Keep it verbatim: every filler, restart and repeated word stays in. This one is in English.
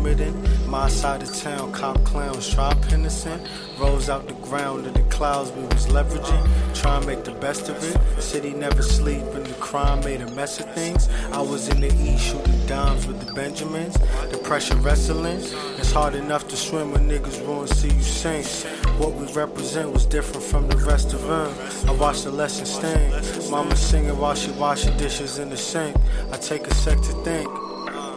plummeting. My side of town, cop clowns try innocent. Rose out the ground of the clouds we was leveraging. Try and make the best of it. City never sleep and the crime made a mess of things. I was in the east shooting dimes with the Benjamins. The pressure wrestling. It's hard enough to swim when niggas ruin see you sink. What we represent was different from the rest of them. I watched the lesson stain. Mama singing while she washing dishes in the sink. I take a sec to think.